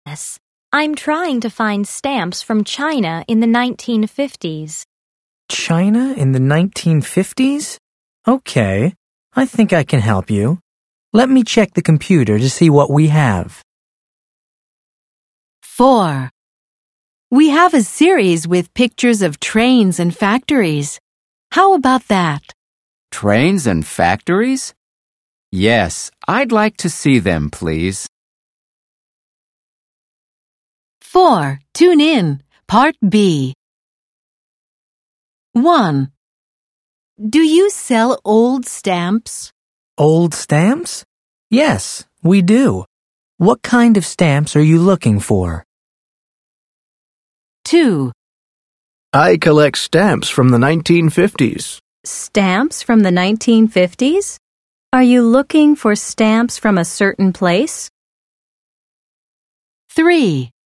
Yes, I'm trying to find stamps from China in the 1950s. China in the 1950s? Okay, I think I can help you. Let me check the computer to see what we have. 4. We have a series with pictures of trains and factories. How about that? Trains and factories? Yes, I'd like to see them, please. 4. Tune in. Part B. 1. Do you sell old stamps? Old stamps? Yes, we do. What kind of stamps are you looking for? 2. I collect stamps from the 1950s. Stamps from the 1950s? Are you looking for stamps from a certain place? 3.